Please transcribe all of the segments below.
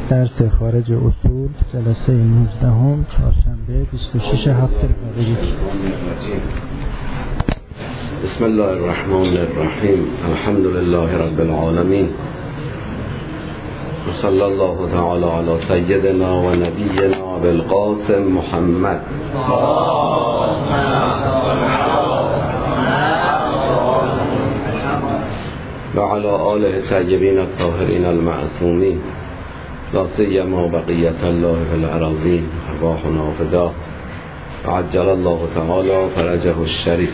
درس خارج اصول جلسه 19 چهارشنبه 26 هفته 91. بسم الله الرحمن الرحیم. الحمد لله رب العالمین و صلی الله تعالی علی سیدنا و نبینا بالقاسم محمد و علی آله طیبین الطاهرین المعصومین لا سیما بقیت الله فی الأراضین ارواحنا فداه و عجل الله تعالی فرجه الشریف.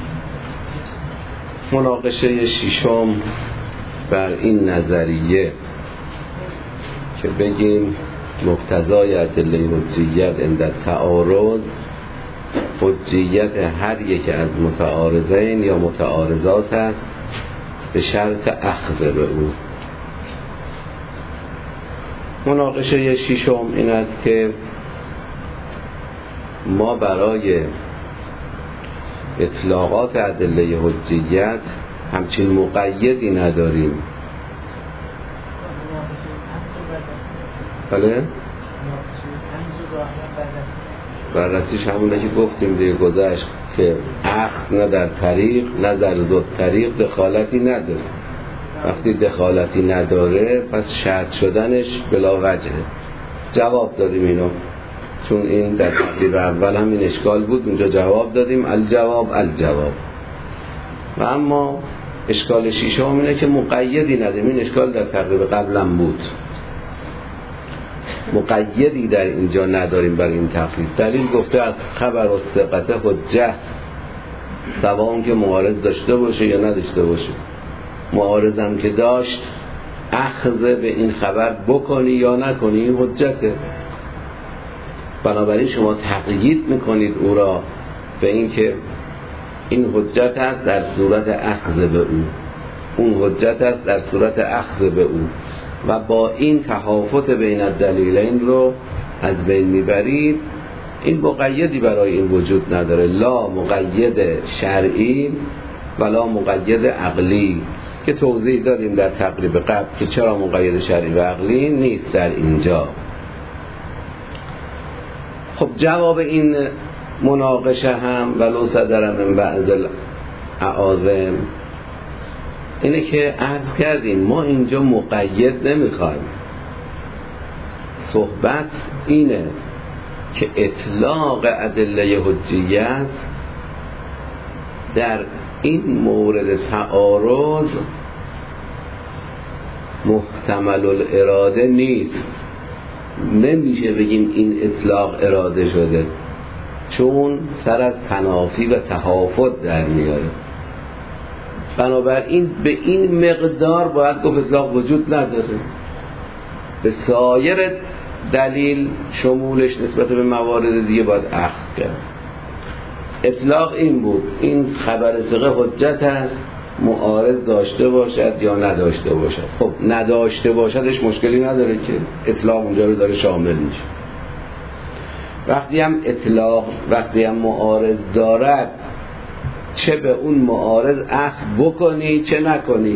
مناقشه ششم بر این نظریه که بگیم مقتضای ادله حجیت عند تعارض حجیت هر یک از متعارضین یا متعارضات است به شرط اخذ به او. مناقشه ششم این است که ما برای اطلاقات ادله حجیت همچین مقیدی نداریم. بله؟ بررسیش همونه که گفتیم دیگه گذشت که اخذ نه در طریق نه در ضد طریق دخالتی نداره. وقتی دخالتی نداره پس شرط شدنش بلا وجهه. جواب دادیم اینو، چون این در تقریب اول هم این اشکال بود، اونجا جواب دادیم الجواب. و اما اشکال شیشم اینه که مقیدی نداریم. این اشکال در تقریب قبلم بود، مقیدی در اینجا نداریم برای این تقریب. دلیل گفته از خبر و ثقت حجه، سواء که معارض داشته باشه یا نداشته باشه. معارضم که داشت اخذ به این خبر بکنی یا نکنی این حجته. بنابراین شما تقیید میکنید او را به این که این حجت است در صورت اخذ به او، اون حجت است در صورت اخذ به او، و با این تحافت بین الدلیلین رو از بین میبرید. این مقیدی برای این وجود نداره، لا مقید شرعی ولا مقید عقلی، که توضیح دادیم در تقریب قبل که چرا مقید شرعی و عقلی نیست در اینجا. خب جواب این مناقشه هم ولو صدر من بعض الاعاظم اینه که عرض کردیم ما اینجا مقید نمیخوایم. صحبت اینه که اطلاق ادله حجیت در این مورد تعارض محتمل الاراده نیست. نمیشه بگیم این اطلاق اراده شده، چون سر از تنافی و تحافظ در میاره. بنابراین به این مقدار باید گفت اطلاق وجود نداره. به سایر دلیل شمولش نسبت به موارد دیگه باید اخذ کرد. اطلاق این بود این خبر ثقه حجت است، معارض داشته باشد یا نداشته باشد. خب نداشته باشدش مشکلی نداره که اطلاق اونجا رو داره شامل میشه. وقتی هم معارض دارد، چه به اون معارض اخذ بکنی چه نکنی.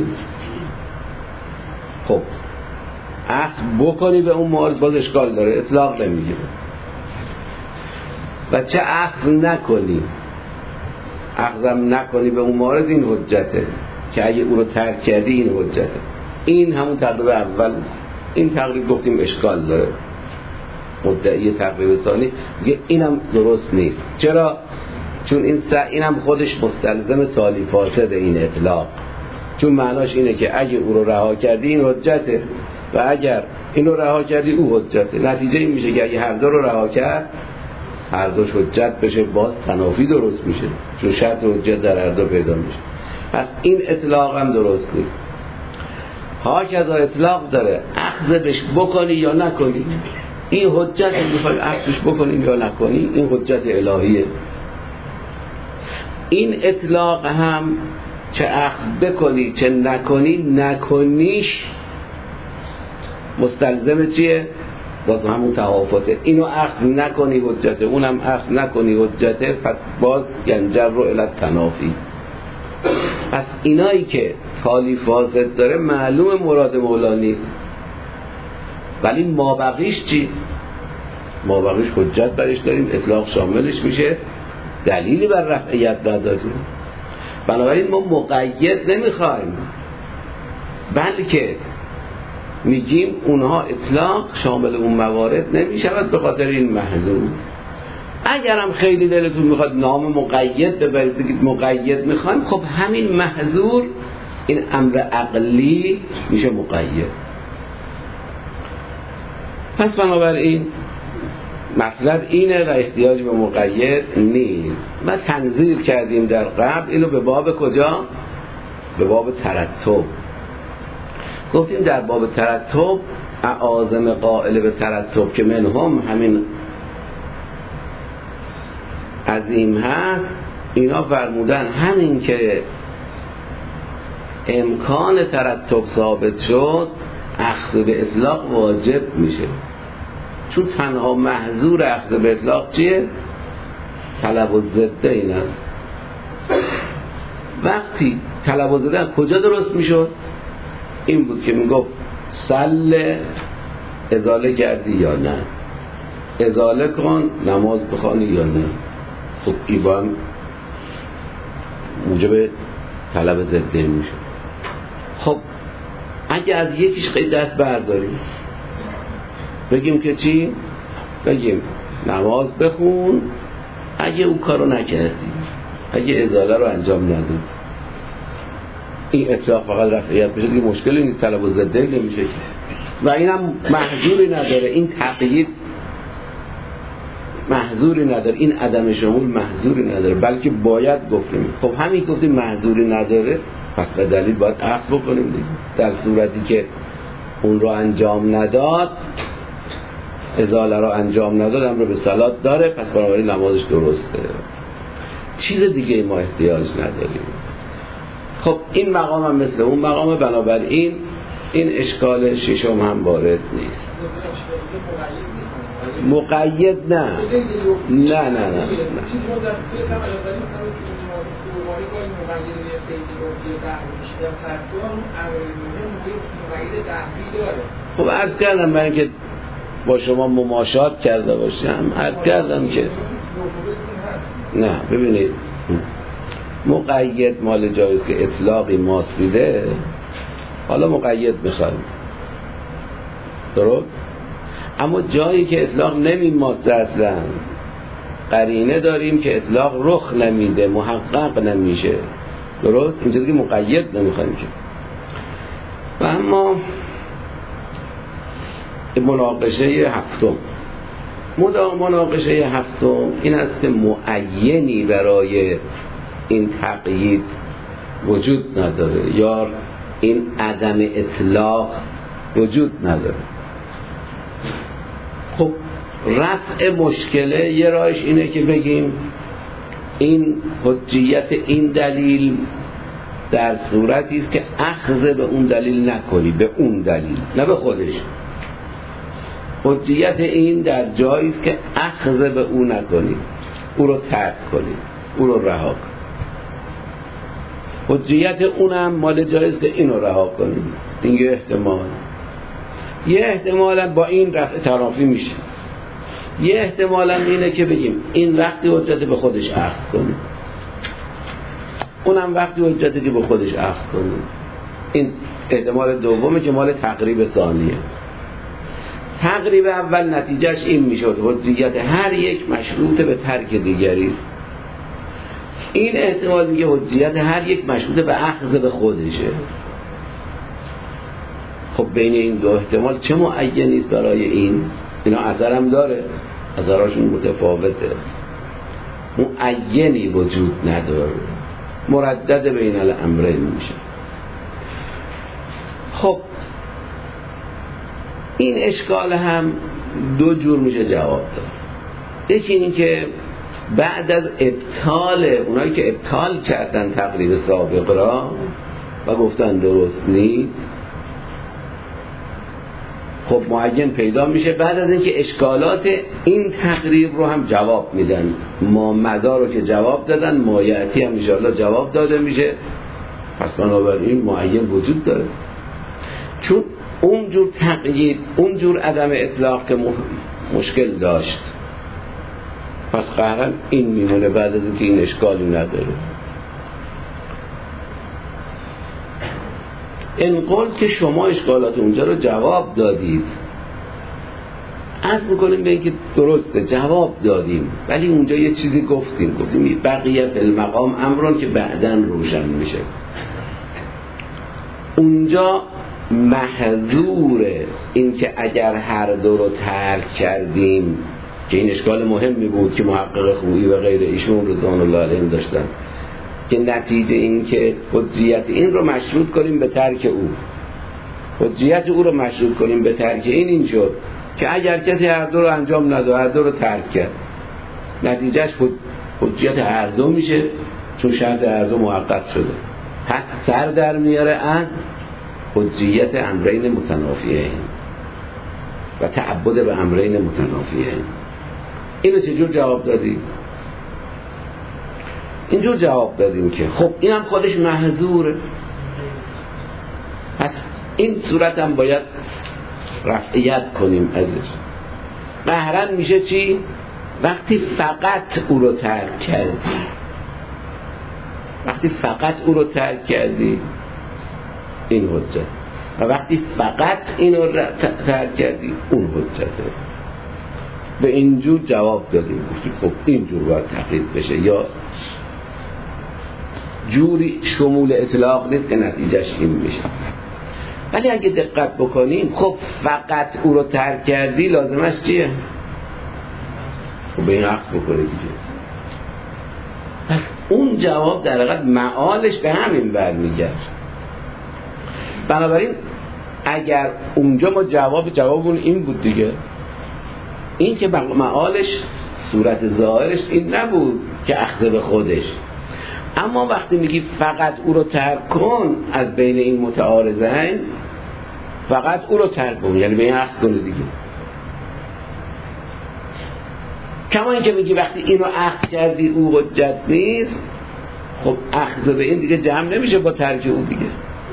خب اخذ بکنی به اون معارض باز اشکال داره، اطلاق نمیگیره. و چه اخذ نکنی، اخذم نکنی به اون معارض، این حجته که اگه او رو ترک کردی این حجته. این همون تقریب اول. این تقریب گفتیم اشکال داره، مدعی تقریب ثانی میگه اینم درست نیست. چرا؟ چون اینم خودش مستلزم تالی فاسد این اطلاق، چون معناش اینه که اگه او رو رها کردی این حجته و اگر اینو رها کردی او حجته. نتیجه این میشه که اگه هر دو رو رها کرد هر دوش حجت بشه، باز تنافی درست میشه، چون شرط حجت در هر دو پیدا میشه. پس این اطلاق هم درست نیست. هاکذا اطلاق داره اخذ بش بکنی یا نکنی، این حجت میخوای اخذش بکنی یا نکنی، این حجت الهیه. این اطلاق هم چه اخذ بکنی چه نکنی، نکنیش مستلزم چیه؟ باز همون تحافته. اینو اخذ نکنی حجته، اونم اخذ نکنی حجته، پس باز ینجر رو الی تنافی. پس اینایی که تالی فاسد داره معلوم مراد مولا نیست. ولی مابقیش چی؟ مابقیش حجت برش داریم، اطلاق شاملش میشه، دلیلی بر رفعیت نداریم. بنابراین ما مقید نمیخوایم، بلکه میگیم اونها اطلاق شامل اون موارد نمیشود به خاطر این محذور. اگرم خیلی دلتون میخواد نام مقید ببرید بگید مقید میخوایم، خب همین محذور، این امر عقلی میشه مقید. پس بنابراین مطلب اینه و احتیاج به مقید نیست. ما تنظیر کردیم در قبل اینو به باب کجا؟ به باب ترتب. گفتیم در باب ترتب اعاظم قائل به ترتب که منهم همین عظیم هست، اینا فرمودن همین که امکان ترتب ثابت شد اخذ به اطلاق واجب میشه، چون تنها محظور اخذ به اطلاق چیه؟ طلب و ضده. این است وقتی طلب و ضده کجا درست میشد؟ این بود که میگفت سل ازاله کردی یا نه، ازاله کن نماز بخوانی یا نه. خب این با هم موجب طلب ضده میشه. خب اگه از یکیش قید دست برداریم بگیم که چی؟ بگیم نماز بخون اگه اون کارو نکردی، اگه ازاله رو انجام ندادی، این اطلاق فقط رفعیت بشه دیگه، مشکلی نیست، طلب و ضده نمیشه و اینم محظوری نداره، این تقیید محظوری نداره، این عدم شمول محظوری نداره، بلکه باید گفتیم. خب همین گفتیم محظوری نداره، پس به دلیل باید اخذ بکنیم دیگه. در صورتی که اون رو انجام نداد، ازاله رو انجام نداد، امر به صلات داره، پس بنابراین نمازش درسته، چیز دیگه ما احتیاج نداریم. خب این مقام هم مثل اون مقام، بنابراین این اشکال ششم هم وارد نیست. مقید نه نه نه نه خب عرض کردم برای اینکه با شما مماشات کرده باشم، عرض کردم که نه ببینید مقید مال جایز که اطلاقی ماست دیده، حالا مقید میخوایم درست، اما جایی که اطلاق نمیماسته اصلا قرینه داریم که اطلاق رخ نمیده، محقق نمیشه، درست، اینجا دیگه مقید نمیخوایم که. و اما مناقشه هفتم، مناقشه هفتم این است که معینی برای این تقیید وجود نداره یا این عدم اطلاق وجود نداره. خب رفع مشکله یه راهش اینه که بگیم این حجیت این دلیل در صورتی است که اخذ به اون دلیل نکنی، به اون دلیل نه به خودش. حجیت این در جایی است که اخذ به اون نکنی، او رو ترک کنی، او رو رها کنی. حجیت اونم مال جایی است که اینو رها کنی. این یه احتمال. یه احتمالم با این رفع ترافی میشه. یه احتمالم اینه که بگیم این وقتی حجت به خودش اخذ کنی، اونم وقتی حجتی که به خودش اخذ کنی. این احتمال دومه که مال تقریب ثانیه. تقریب اول نتیجهش این میشد حجیت هر یک مشروط به ترک دیگری است. این احتمال میگه حجیت هر یک مشروط به اخذ به خودشه. خب بین این دو احتمال چه معینی است برای این؟ اینا اثر هم داره، اثراشون متفاوته، معینی وجود نداره، مردد بین الامرین میشه. خب این اشکال هم دو جور میشه جواب داد. یکی این که بعد از ابطال اونایی که ابطال کردن تقریب سابق را و گفتن درست نیست، خب معین پیدا میشه بعد از اینکه اشکالات این تقریب رو هم جواب میدن. ما مدار رو که جواب دادن، مایعتی هم انشاءالله جواب داده میشه. پس بنابراین معین وجود داره، چون اونجور تقیید، اونجور عدم اطلاق که مشکل داشت، پس قهرن این میمونه بعد از اینکه این اشکالی نداره. این قول که شما اشکالات اونجا رو جواب دادید، عرض میکنیم به اینکه درسته جواب دادیم، ولی اونجا یه چیزی گفتیم بقیه فی المقام امران که بعداً روشن میشه. اونجا محذور این که اگر هر دو رو ترک کردیم، که این اشکال مهمی بود که محقق خویی و غیر ایشون رضوان الله علیهم داشتن، که نتیجه این که حجیت این رو مشروط کنیم به ترک او، حجیت او رو مشروط کنیم به ترک این شد که اگر کسی هر دو رو انجام نداد، هر دو رو ترک کرد، نتیجهش حجیت هر دو میشه، چون شرط هر دو محقق شده. پس سر در میاره از حجیت امرین متنافیین و تعبد به امرین متنافیین. اینو چجور جواب دادیم؟ اینجور جواب دادیم که خب اینم خودش محظوره، پس این صورت هم باید رفعیت کنیم ازش. قهرن میشه چی؟ وقتی فقط او رو ترک کردی، وقتی فقط او رو ترک کردی این حجت، و وقتی فقط اینو ترک کردی اون حجته. به اینجور جواب دادیم، گفتیم خب اینجور باید تقیید بشه، یا جوری شمول اطلاق نیست که نتیجهش این میشه. ولی اگه دقت بکنیم خب فقط او رو ترک کردی لازمش چیه؟ خب به این عقد بکنه دیگه. پس اون جواب در حقیقت معالش به همین برمیگرد. بنابراین اگر اونجا ما جوابون این بود دیگه، این که معالش صورت ظاهرش این نبود که اخذ به خودش، اما وقتی میگی فقط او رو ترک کن از بین این متعارضین، فقط او رو ترک کن یعنی به این اخذ کنه دیگه. کما این که میگی وقتی اینو اخذ کردی او حجت نیست، خب اخذ به این دیگه جمع نمیشه با ترک او دیگه.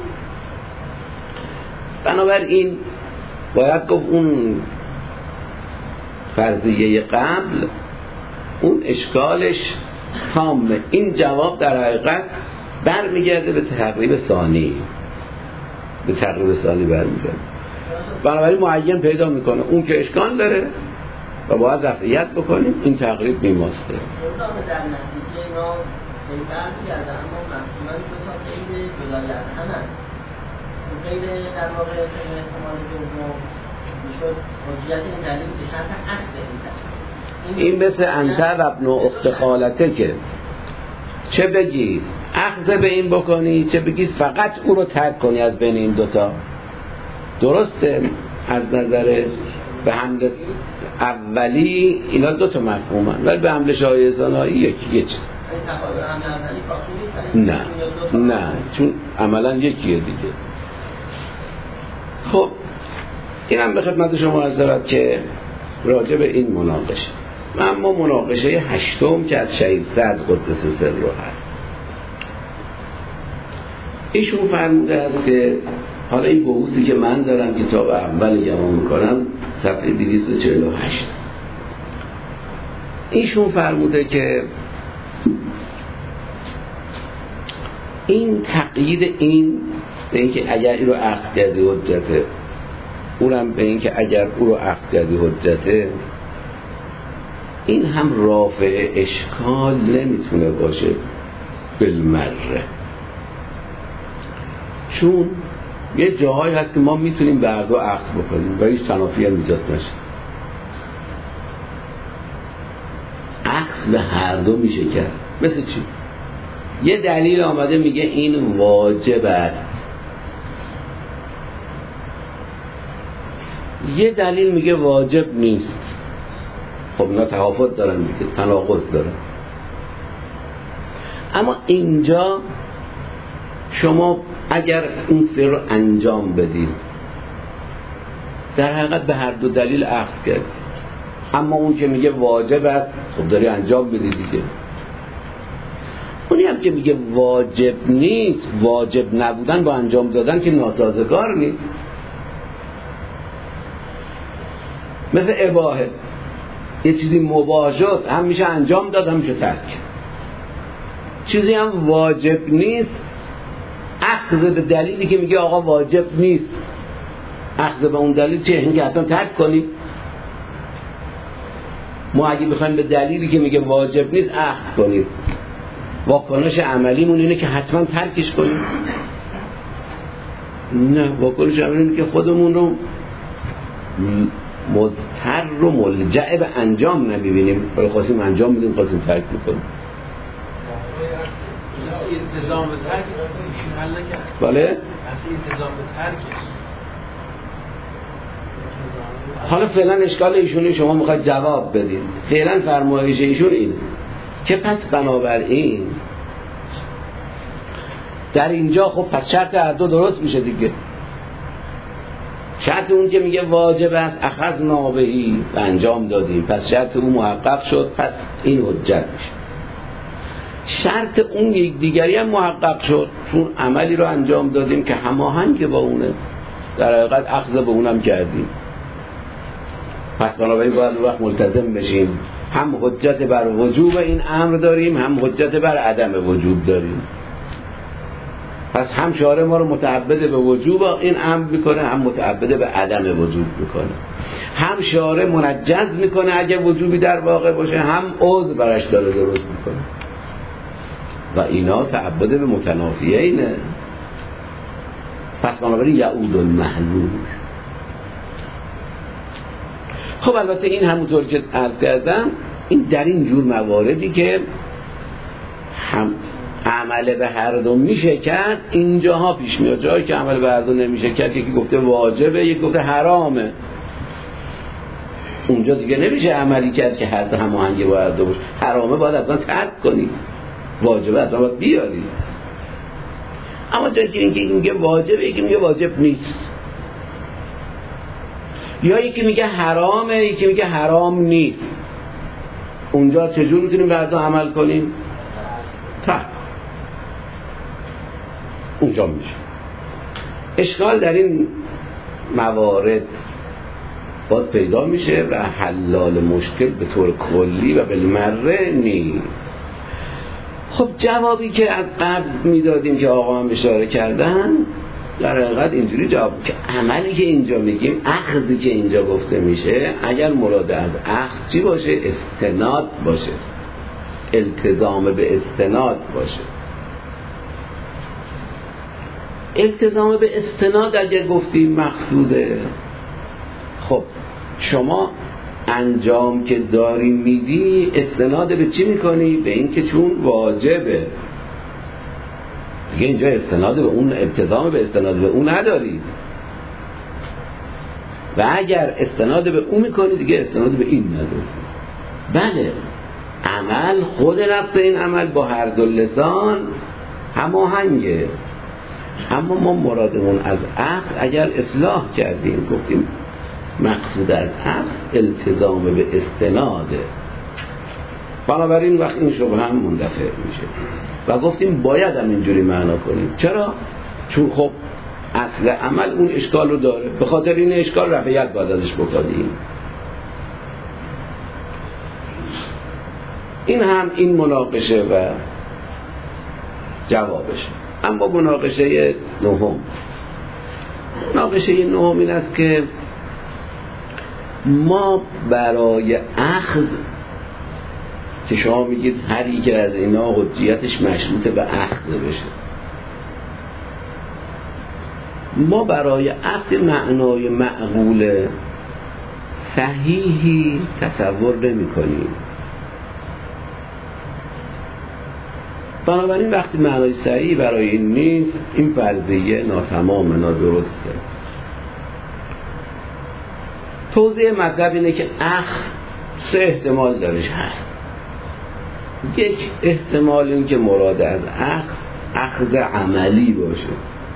بنابراین باید گفت اون فرضیه قبل اون اشکالش تامه. این جواب در حقیقت برمیگرده به تقریب ثانی، به تقریب ثانی برمیگرده. بنابراین معین پیدا میکنه اون که اشکال داره و باید رفعیت بکنیم، این تقریب میماسته. در نتیجه ما برمیگرده، اما محصولا دو تا قید جدای از هم هست. قید در واقع احتمال دوم میشد حجیت این دلیل به شرط اخذ این مثل انت و ابن اخت خالته، که چه بگی اخذ به این بکنی، چه بگی فقط او رو ترک کنی از بین این دوتا. درسته از نظر به حمل اولی اینا دوتا مفهومن، ولی به حمل شایعه ثنایی یه چیز. نه چون عملا یکیه دیگه. خب اینم به خدمت شما عرض دارد که راجع به این مناقشه. اما مناقشه هشتم که از شهید سعد قدس سر رو هست، ایشون فرموده است که حالا این بحوثی که من دارم کتاب اول جمع میکنم صفحه 248، ایشون فرموده که این تقیید این به این که اگر این رو اخذ کردی حجته، اونم به این که اگر او رو اخذ کردی حجته، این هم رافع اشکال نمیتونه باشه بالمره، چون یه جاهایی هست که ما میتونیم به هر دو اخذ بکنیم و هیچ تنافی هم ایجاد نشه. اخذ به هر دو میشه کرد. مثل چی؟ یه دلیل آمده میگه این واجب است، یه دلیل میگه واجب نیست. خب اینا تفاوت دارن دیگه، تناقض دارن. اما اینجا شما اگر این فعل رو انجام بدید در حقیقت به هر دو دلیل اخذ کرد، اما اون که میگه واجب است خب داری انجام بدید دیگه. اونی هم که میگه واجب نیست، واجب نبودن با انجام دادن که ناسازگار نیست. مثل اباحه، یه چیزی مباح شد هم میشه انجام داد هم میشه ترک. چیزی هم واجب نیست، اخذ به دلیلی که میگه آقا واجب نیست، اخذ به اون دلیل چیه؟ این که حتما ترک کنی. ما اگه بخوایم به دلیلی که میگه واجب نیست اخذ کنیم، واکنش عملیمون اینه که حتما ترکش کنیم. نه، واکنش عملی اینه که خودمون رو مضطر و ملجأ به انجام نمیبینیم، ولی خواستیم انجام میدیم، خواستیم ترک میکنیم. التزام به ترک ایشون حل نکرد. بله؟ اصلا التزام به ترکش. حالا فعلا اشکال ایشونی شما میخواید جواب بدین. فعلا فرمایش ایشون اینه که پس بنابراین در اینجا خب پس شرط هر دو درست میشه دیگه. شرط اون که میگه واجب است اخذنا بهی و انجام دادیم، پس شرط اون محقق شد، پس این حجت میشه. شرط اون یک دیگری هم محقق شد، چون عملی رو انجام دادیم که هماهنگ با اونه، در حقیقت اخذ به اونم کردیم، پس بنابراین باید وقت ملتزم بشیم. هم حجت بر وجوب این امر داریم، هم حجت بر عدم وجوب داریم. پس هم شارع ما رو متعبد به وجوب این امر میکنه، هم متعبد به عدم وجوب میکنه. هم شارع منجز میکنه اگه وجوبی در واقع باشه، هم عذر برش داره درست میکنه و اینا تعبد به متنافیینه. پس بنابراین یعود المحذور. خب البته این همونطور که عرض کردم، این در این جور مواردی که هم عمل به هر دو میشه کرد، اینجاها پیش میاد. جایی که عمل به هر دو نمیشه کرد، یکی گفته واجبه، یکی گفته حرامه، اونجا دیگه نمیشه عملی کرد که هر دو هماهنگ با هر دو باشه. حرامه باید اصلا ترک کنی، واجبه اصلا باید بیاری. اما جایی که اینکه میگه واجبه، یکی میگه واجب نیست، یا یکی میگه حرامه، یکی میگه حرام نیست، اونجا چجور میتونیم به هر دو عمل کنیم؟ ترک. اونجا میشه. اشکال در این موارد باز پیدا میشه و حلال مشکل به طور کلی و بالمره نیست. خب جوابی که از قبل میدادیم که آقا هم اشاره کردن، در حقیقت اینجوری جواب که عملی که اینجا میگیم، اخذی که اینجا گفته میشه، اگر مراد از اخذ چی باشه؟ استناد باشه، التزام به استناد باشه. التزام به استناد اگر گفتیم مقصوده، خب شما انجام که داری میدی استناد به چی میکنی؟ به این که چون واجبه دیگه، اینجا استناد به اون، التزام به استناد به اون نداری، و اگر استناد به اون میکنی دیگه استناد به این نداری. بله، عمل، خود نفس این عمل با هر دو لسان هماهنگه، اما ما مرادمون از اخذ اگر اصلاح کردیم، گفتیم مقصود از اخذ التزام به استناده، بنابراین وقت این شبه هم مندفع میشه و گفتیم باید هم اینجوری معنا کنیم. چرا؟ چون خب اصل عمل اون اشکال رو داره، به خاطر این اشکال رفعیت باید ازش بکنیم. این هم این مناقشه و جوابش. اما مناقشه نهم، مناقشه نهم این است که ما برای اخذ که شما میگید هر یک از اینا حجیتش مشروط به اخذ بشه، ما برای اخذ معنای معقول صحیحی تصور نمی کنیم. بنابراین وقتی معنای صحیحی برای این نیست، این فرضیه ناتمام، نادرسته. توضیح مطلب اینه که اخذ سه احتمال درش هست. یک احتمال این که مراد از اخذ عملی باشه،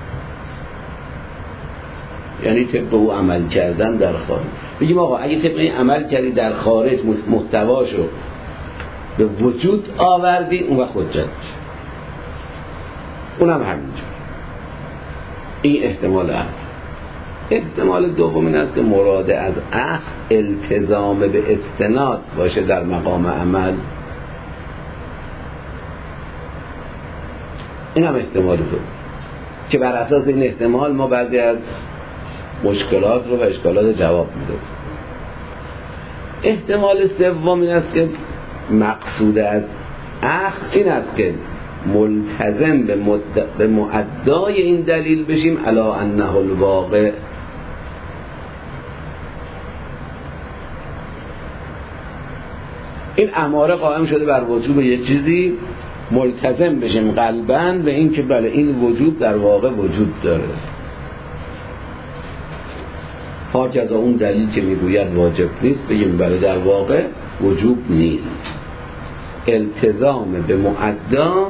یعنی طبق او عمل کردن در خارج. بگیم آقا اگه طبق این عمل کردی در خارج محتواشو به وجود آوردی، اون وقت حجت میشه. اونم همینجور. این احتمال اول. احتمال دوم این است که مراد از اخذ التزام به استناد باشه در مقام عمل. این هم احتمال دوم که بر اساس این احتمال ما بعضی از مشکلات رو و اشکالات جواب میدیم. احتمال سوم این است که مقصود از اخذ این است که ملتزم به مؤدای این دلیل بشیم علی انه الواقع. این اماره قائم شده بر وجوب یه چیزی، ملتزم بشیم قلباً به این که بله این وجوب در واقع وجود داره. هرچند اون دلیل که میگوید واجب نیست بگیم بله در واقع وجوب نیست. التزام به مؤدا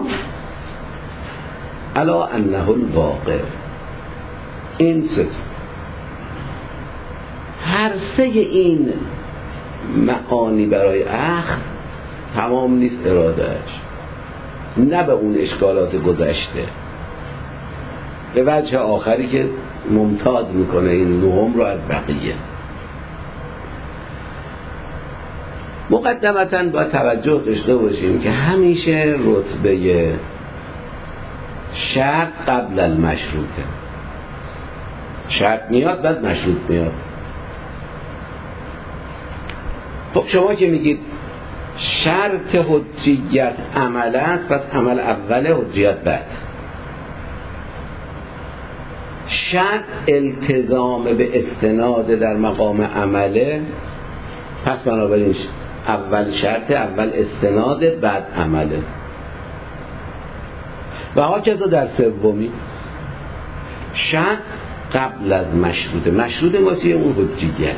علی انه الواقع. این ست هر سه این معانی برای اخذ تمام نیست ارادهش، نه به اون اشکالات گذشته، به وجه آخری که ممتاز میکنه این نهم رو از بقیه. مقدمتاً با توجه داشته باشیم که همیشه رتبه شرط قبل المشروطه. شرط میاد بعد مشروط میاد. خب شما که میگید شرط حجیت عمل است، پس عمل اول حجیت بعد. شرط التزام به استناد در مقام عمله، پس بنابراین اول شرط اول استناد بعد عمله. و هاکذا در سومی شرط قبل از مشروطه. مشروطه واسه اون حجیت.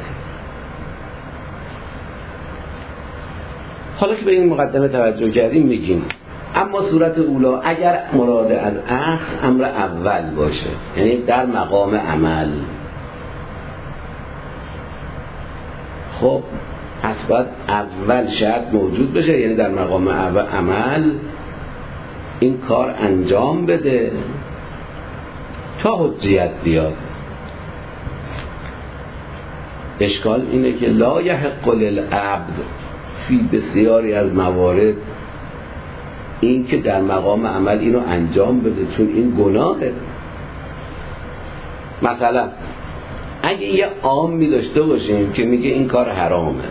حالا که به این مقدمه توجه کردیم میگیم اما صورت اولا اگر مراد از اخذ امر اول باشه، یعنی در مقام عمل، خب پس باید اول شرط موجود بشه، یعنی در مقام عمل این کار انجام بده تا حجیت بیاد. اشکال اینه که لا یحق للعبد فی بسیاری از موارد این که در مقام عمل اینو انجام بده، چون این گناهه. مثلا اگه یه عامی داشته باشیم که میگه این کار حرامه،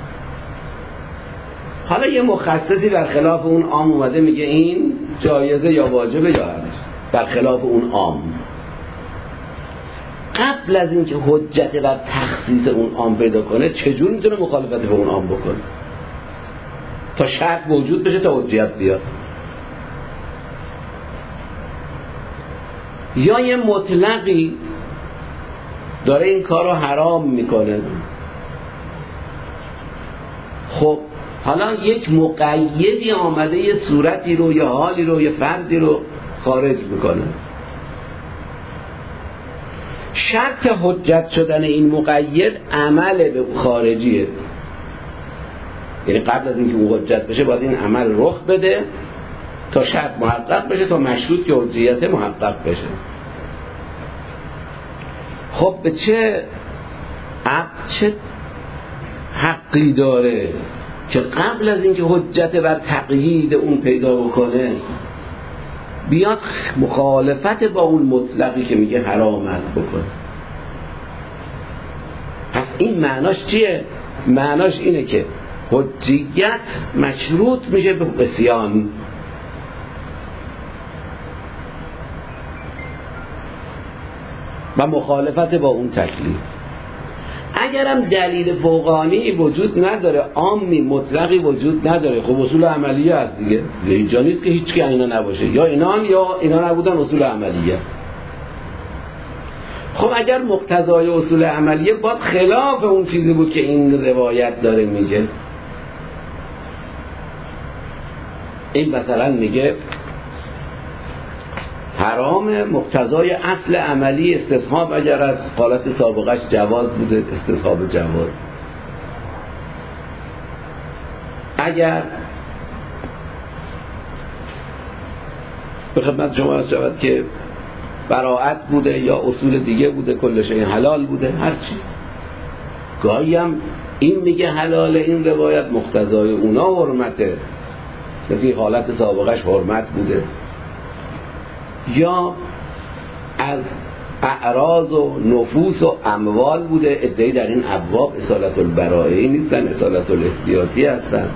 حالا یه مخصصی برخلاف اون عام اومده میگه این جایزه یا واجبه یا حرام، برخلاف اون عام. قبل از اینکه حجت بر تخصیص اون عام پیدا کنه چجور میتونه مخالفت به اون عام بکنه؟ تا شرط موجود بشه تا حجت بیاد. یا یه مطلقی داره این کار رو حرام میکنه، خب حالا یک مقیدی آمده یه صورتی رو یه حالی رو یه فردی رو خارج میکنه. شرط حجت شدن این مقید عمل به خارجیه، یعنی قبل از اینکه اون حجت بشه باید این عمل رخ بده تا شرط محقق بشه، تا مشروط که حجیت محقق بشه. خب به چه حقی داره که قبل از اینکه حجت بر تقیید اون پیدا بکنه بیاد مخالفت با اون مطلقی که میگه حرام است بکنه؟ پس این معناش چیه؟ معناش اینه که حجیت مشروط میشه به عصیان. و مخالفت با اون تکلیف. اگرم دلیل فوقانی وجود نداره، عامی مطلقی وجود نداره، خب اصول عملیه هست دیگه. هیچ جا نیست که هیچ که اینا نباشه، یا اینان یا اینا نبودن، اصول عملیه. خب اگر مقتضای اصول عملیه باید خلاف اون چیزی بود که این روایت داره میگه. این مثلا میگه حرام، مقتضای اصل عملی استصحاب اگر از حالت سابقش جواز بوده استصحاب جواز. اگر به خدمت شما عرض شود که براءت بوده یا اصول دیگه بوده، کل شیء حلال بوده، هرچی. گاهی هم این میگه حلاله، این روایت مقتضای اونا حرمته، مثل حالت سابقش حرمت بوده، یا از اعراض و نفوس و اموال بوده. ادعی در این ابواب اصالت البرائعی نیستن، اصالت الاحتیاطی هستن.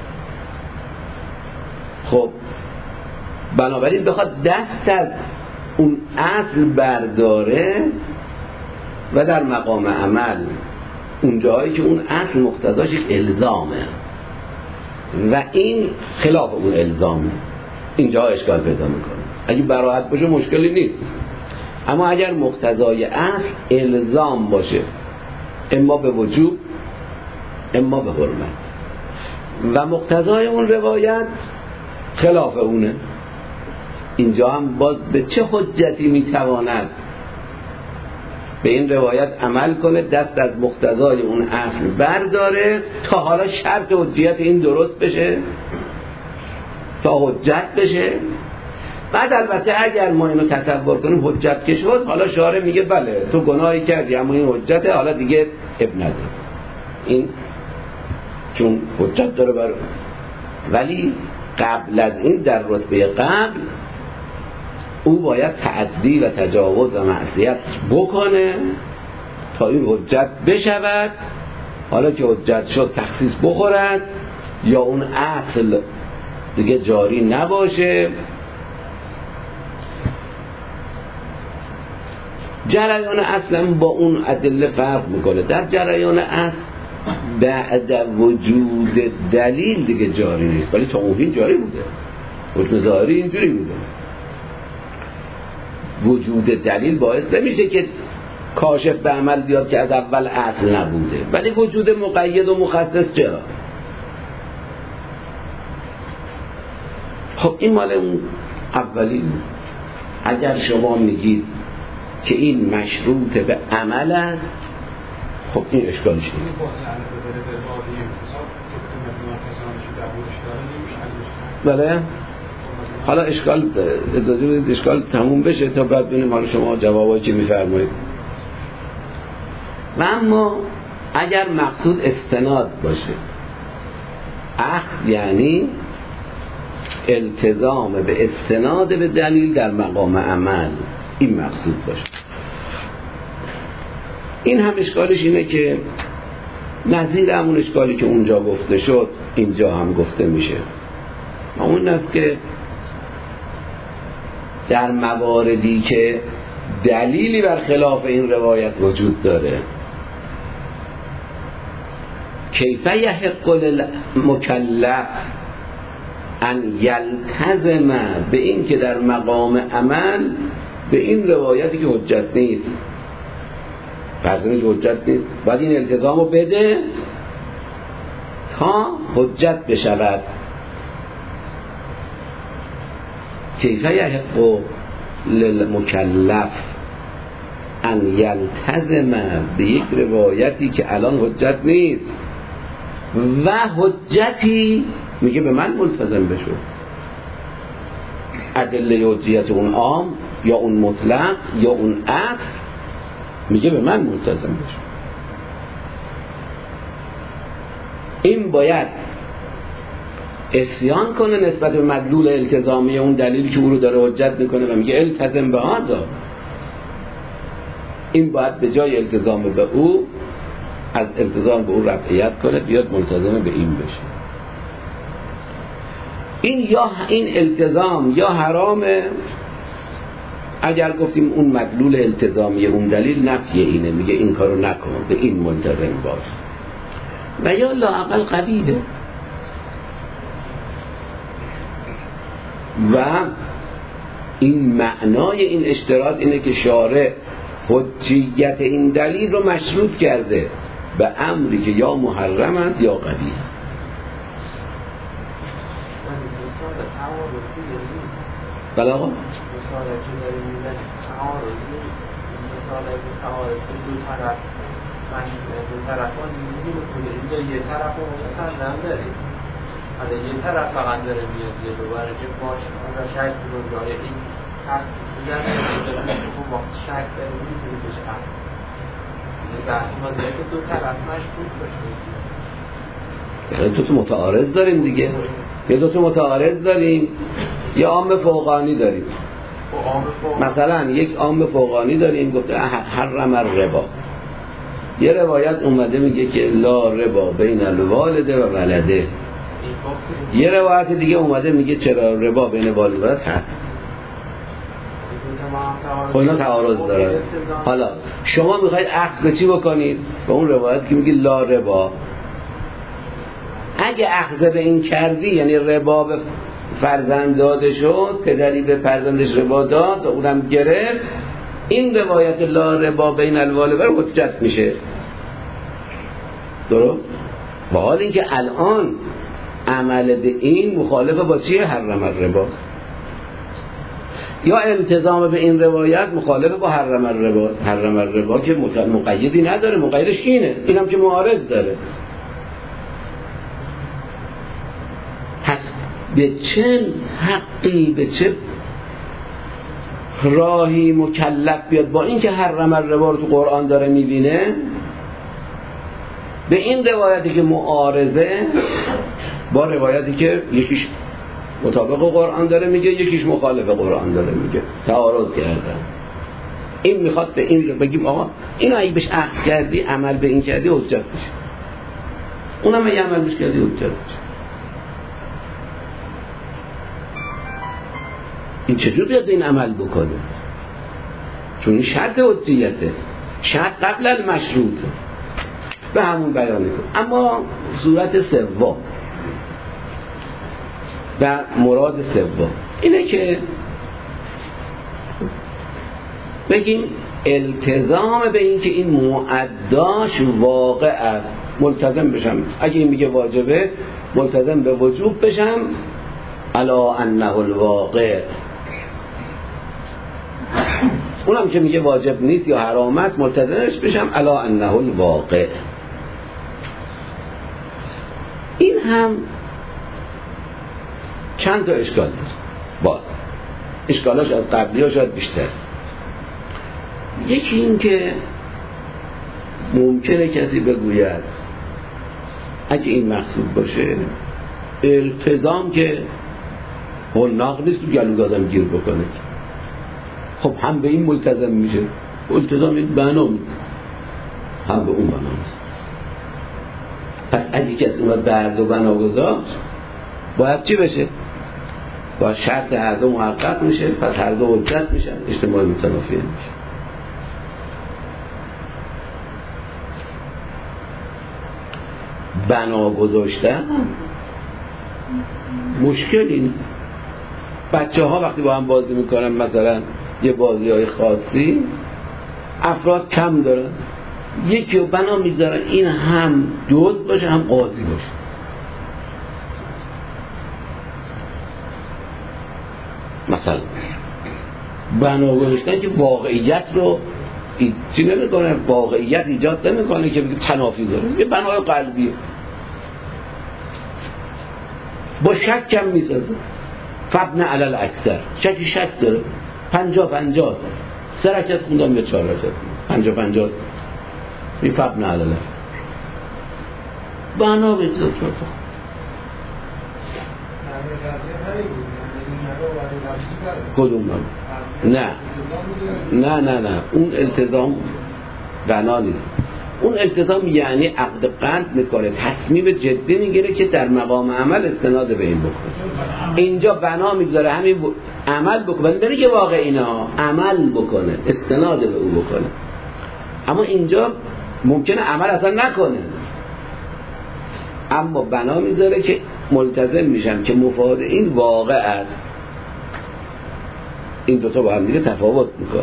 خب بنابراین بخواد دست از اون اصل برداره و در مقام عمل اون جایی که اون اصل مقتضاش یک الزامه و این خلاف اون الزامه، اینجا اشکال پیدا میکنه. اگه براحت باشه مشکلی نیست، اما اگر مقتضای اصل الزام باشه، اما به وجوب اما به حرمت، و مقتضای اون روایت خلاف اونه، اینجا هم باز به چه حجتی میتواند به این روایت عمل کنه، دست از مقتضای اون اصل برداره تا حالا شرط حجیت این درست بشه، تا حجت بشه. بعد البته اگر ما اینو تصور کنیم حجت که شد، حالا شارع میگه بله تو گناهی کردی اما این حجته، حالا دیگه اب نداره، این چون حجت داره برای. ولی قبل از این در رتبه قبل او باید تعدی و تجاوز و معصیت بکنه تا این حجت بشود. حالا که حجت شد تخصیص بخورد یا اون اصل دیگه جاری نباشه. جریان اصلا با اون ادله فرق میکنه. در جریان اصل بعد وجود دلیل دیگه جاری نیست، ولی تا اون جاری بوده. حکم ظاهری اینجوری بوده. وجود دلیل باعث نمیشه که کاشف به عمل بیاد که از اول اصل نبوده، ولی وجود مقید و مخصص چرا؟ خب این مال اون اولی. اگر شما میگید که این مشروط به عمل است، خب این اشکالش نیست. بله. حالا اشکال اجازه بدید اشکال تموم بشه تا بعد ببینیم حالا شما جوابایی که میفرمایید. و اما اگر مقصود استناد باشه، اخذ یعنی التزام به استناد به دلیل در مقام عمل، این مقصود باشه. این هم اشکالش اینه که نظیر همون اشکالی که اونجا گفته شد اینجا هم گفته میشه. اون است که در مواردی که دلیلی بر خلاف این روایت وجود داره، کیف یحق للمکلف ان یلتزم به این که در مقام عمل به این روایتی که حجت نیست، فرضاً که حجت نیست، باید این التزامو بده تا حجت بشود. کیف یحق للمکلف ان یلتزم به یک روایتی که الان حجت نیست و حجتی میگه به من ملتزم بشو. ادله حجیت اون عام یا اون مطلق یا اون اصل میگه به من ملتزم بشو. این باید عصیان کنه نسبت به مدلول التزامی اون دلیلی که او رو داره حجت میکنه و میگه التزم به هذا. این باید به جای التزام به او از التزام به او رفعیت کنه، بیاد ملتزم به این بشه. این یا این التزام یا حرامه اگر گفتیم اون مدلول التزامی اون دلیل نفی اینه، میگه این کارو نکن، به این ملتزم باش، و یا لااقل قبیله. و این معنای این اشتراط اینه که شارع حجیت این دلیل رو مشروط کرده به امری که یا محرم است یا قبیح. بله آقا؟ مثال که داریم میزنیم تعارضی، مثال که تعارض دو طرف دو طرفان میگیم کنه، اینجا یه طرف رو مسلم داریم، حالا یه طرف فقط داره میاد جلو برای که باش حالا شاید رو جای این تخصیص میگن خب وقتی شک داره میتونه بشه اصل بحث ما داره که دو طرف مشروط باشه. یعنی دو تا متعارض داریم دیگه، یه دو تا متعارض داریم، یه عام فوقانی داریم. مثلا یک عام فوقانی داریم گفته حرم الربا، یه روایت اومده میگه که لا ربا بین الوالده و ولده، یه روایت دیگه اومده میگه چرا ربا بین والد و ولد هست. خب اینا تعارض داره. حالا شما میخواید اخذ به چی بکنید؟ به اون روایت که میگه لا ربا. اگه اخذ به این کردی یعنی ربا به فرزند داده شد، پدری به فرزندش ربا داد و اونم گرفت، این روایت لا ربا بین الوالد و حجت میشه. درست؟ با حال اینکه الان عمل به این مخالف با چیه؟ حرم الربا. یا التزام به این روایت مخالف با حرم الربا. حرم الربا که مقیدی نداره، مقیدش اینه، اینم که معارض داره. پس به چه حقی، به چه راهی مکلف بیاد با این که حرم الربا رو تو قرآن داره میبینه، به این روایتی که معارضه با روایتی که یکیش مطابق قرآن داره میگه یکیش مخالف قرآن داره میگه، تعارض کردن. این میخواد به این رو بگیم آقا اینو اگه بهش اخذ کردی، عمل به این کردی، حجت میشه. اونم اگه عمل بهش کردی، حجت میشه. این چجور بیاد این عمل بکنه؟ چون این شرط حجیته، شرط قبل المشروط. به همون بیانه کن. اما صورت سوم و مراد سوم اینه که بگیم التزام به این که این معداش واقع است، ملتزم بشم. اگه این میگه واجبه، ملتزم به وجوب بشم الا انه الواقع. اونم که میگه واجب نیست یا حرامت، ملتزمش بشم الا انه الواقع. این هم چند تا اشکال داره. باز اشکالاش از قبلی ها شاید بیشتر. یکی این که ممکنه کسی بگوید اگه این مقصود باشه التزام که حناق نیست تو گلوی آدم گیر بکنه، خب هم به این ملتزم میشه، التزام این بنا نیست، هم به اون بنا نیست. پس اگه کسی اومد به هر دو بنا گذاشت باید چی بشه؟ باید شرط هر دو محقق میشه، پس هر دو حجت میشن، اجتماع متنافیه میشه. بنا گذاشتن مشکلی نیست. بچه ها وقتی با هم بازی میکنن، مثلا یه بازی های خاصی، افراد کم دارن، یکی رو بنا میذارن این هم دزد باشه هم قاضی باشه. مثلا بنا گذاشتن که واقعیت رو چی نمیکنه، واقعیت ایجاد نمیکنه که بگه تنافی داره، یه بنای قلبیه، با شک کم میسازه. فبن علی الاکثر، شک داره، 50-50 3 رکعت خوندم یا 4 رکعت 50-50 این فبن علی الاکثر. بنا بگذار چطور کدوم نه اون التزام بنا نیست. اون التزام یعنی عقد قند میکنه، تصمیم جدی میگیره که در مقام عمل استناد به این بکنه. اینجا بنا میذاره همین عمل بکنه، ولی که واقع اینا عمل بکنه، استناد به او بکنه. اما اینجا ممکنه عمل اصلا نکنه، اما بنا میذاره که ملتزم میشم که مفاد این واقع است. این دوتا با هم دیگه تفاوت میکنه.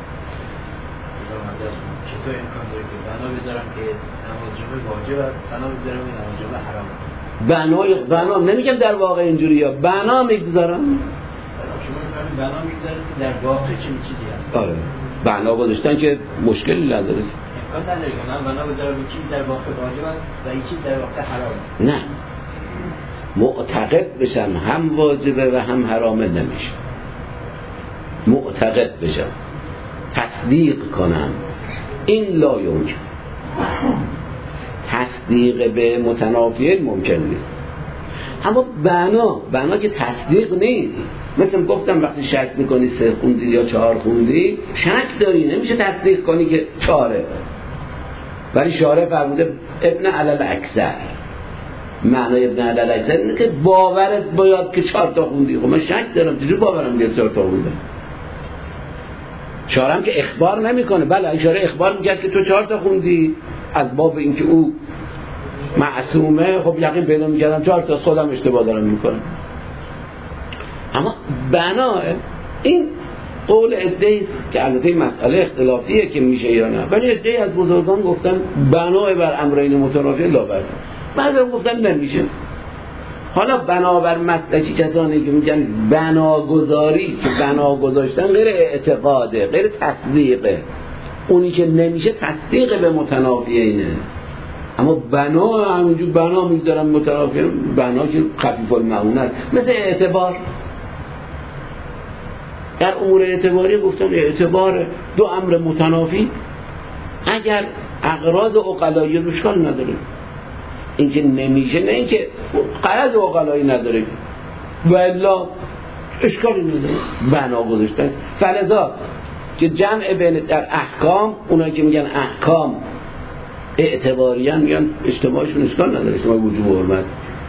چطور امکان داره که بنا بذارم که نماز جمعه واجب است، بنا بذارم که نماز جمعه حرام است؟ بنا نمیگم در واقع اینجوری ها، بنا میگذارم. شما میگم بنا میگذارم که در واقع چنین چیزی هست. آره بنا گذاشتن که مشکلی نداره. امکان نداره که من بنا بذارم که چیز در واقع واجب است و این چیز در واقع حرام است. نه، معتقد بشم هم واجبه و هم حرامه نمیشه. معتقد بشم، تصدیق کنم، این لا یمکن. تصدیق به متنافیین ممکن نیست. اما بنا که تصدیق نیست. مثل گفتم وقتی شک میکنی 3 خوندی یا 4 خوندی، شک داری، نمیشه تصدیق کنی که 4. ولی شارع فرموده ابن علل اکثر. معنای ابن علل اکثر اینه که باورت باید که 4 تا خوندی. خب من شک دارم، چجور باورم بیاد 4 تا خوندم؟ شارع هم که اخبار نمیکنه. بله شارع اخبار میگه که تو 4 تا خوندی، از باب اینکه او معصومه، خب یقین پیدا میکردم 4 تا، خودم اشتباه دارم میکنم. اما بنا این قول عده‌ایست که البته این مسئله اختلافیه که میشه یا نه، ولی عده‌ای از بزرگان گفتن بنا بر امرین متنافی لا بأس، بعضی گفتن نمیشه. حالا بنابر مسلکی کسانی که میگن بناگذاری، که بنا گذاشتن غیر اعتقاده، غیر تصدیقه، اونی که نمیشه تصدیق به متنافی اینه. اما بنا همینجور بنا میذارم متنافی، بنا که خفیف المعونه است، مثل اعتبار. در امور اعتباری گفتم اعتبار 2 امر متنافی اگر اغراض عقلایی اشکال نداره. این که نمیشه، نه اینکه غرض عقلایی نداره و الا اشکالی نداره بنا گذاشتن. فلذا که جمع بین در احکام، اونایی که میگن احکام اعتباریان میگن اشتباهشون اشکال نداره، اشتباه وجوب و حرمت.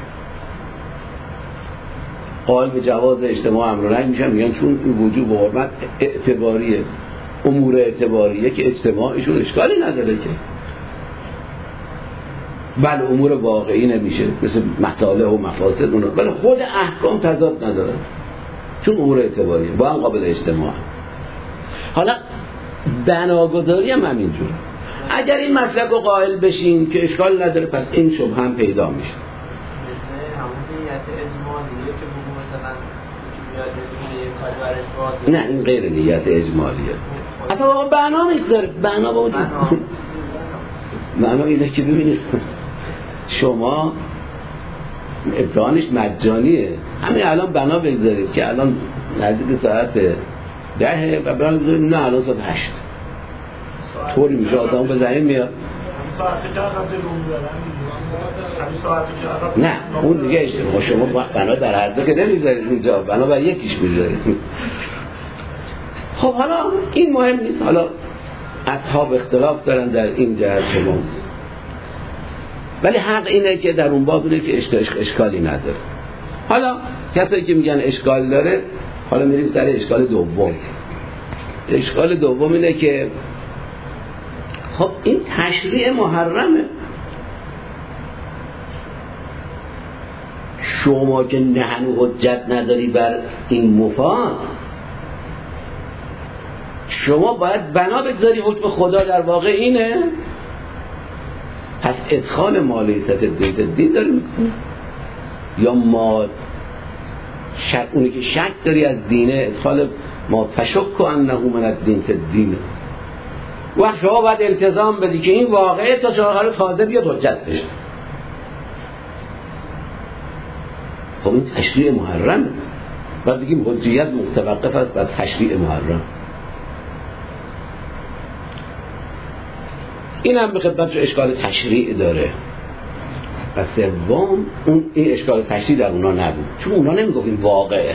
قائل به جواز اجتماع امر و نهی میشن، میگن چون وجوب و حرمت اعتباریه، امور اعتباریه که اجتماعشون اشکالی نداره که. بله امور واقعی نمیشه، مثل مصالح و مفاسد اونا، ولی خود احکام تضاد نداره چون امور اعتباریه، با هم قابل اجتماع. حالا بناگذاری هم همینجوره. اگر این مسلک رو قائل بشین که اشکال نداره، پس این شبهه هم پیدا میشه. نه این غیر نیت اجمالیه، اصلا بابا بنا میگذاره. بنا بابا بنا اینه که ببینید شما امتحانش مجانیه، همین الان بنا بگذارید که الان نزدیک ساعت 10 و بنا بگذارید نه الان ساعت 8 طوری میشه آدم به زمین میاد. نه اون دیگه اشتباه. شما بنا در هر جا که نمیذارید اونجا، بنا بر یکیش میذارید. خب حالا این مهم نیست، حالا اصحاب اختلاف دارن در این جهت شما، ولی حق اینه که در اون باب اینه که اشکالی نداره. حالا کسایی که میگن اشکال داره، حالا میریم سر اشکال دوم. اشکال دوم اینه که خب این تشریع محرمه، شما که نحن حجت نداری بر این مفاد، شما باید بنا بگذاری حکم خدا در واقع اینه. پس ادخال ما لیست الدین داری میکنی، یا ما اونی که شک داری از دینه، ادخال ما تشک انه من الدین فی الدین. و شما باید التزام بدی که این واقعه تا چهار تازه بیاد حجت بشه. خب این تشریع محرم، بعد بگیم حجیت متوقف است بر تشریع محرم. این هم به خدمت اشکال تشریع داره. و سوم این اشکال تشریع در اونا نبود، چون اونا نمیگفت این واقعه،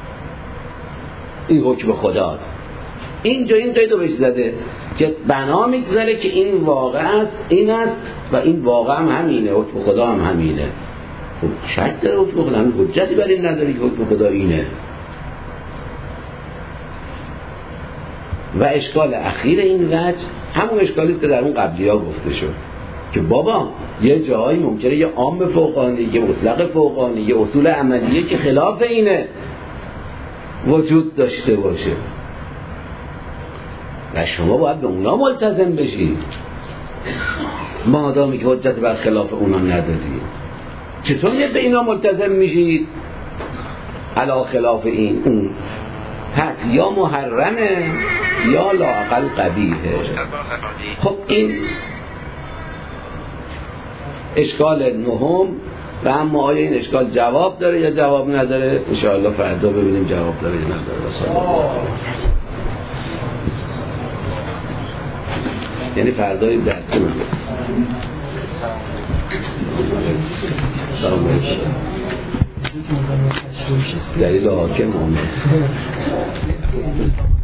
این حکم خداست. اینجا این قیدو بهش زده که بنا میگذاره که این واقع است، این است و این واقع هم همینه، حکم خدا هم همینه. خب شک داره حکم خدا، هم حجتی بر این نداره که حکم خدا اینه. و اشکال اخیر این وجه همون اشکالی است که در اون قبلی ها گفته شد که بابا یه جایی ممکنه یه عام فوقانی، یه مطلق فوقانی، یه اصول عملیه که خلاف اینه وجود داشته باشه و شما باید به اونا ملتزم بشید، مادامی که حجت بر خلاف اونا نداری. چطور به اینا ملتزم میشید علا خلاف این اون؟ پس یا محرمه یا لااقل قبیحه. خب این اشکال نهم و اما آیا این اشکال جواب داره یا جواب نداره؟ انشاءالله فردا ببینیم جواب داره یا نداره. یعنی فردای درسی من سلام علیکم. دلیل حاکم اومد.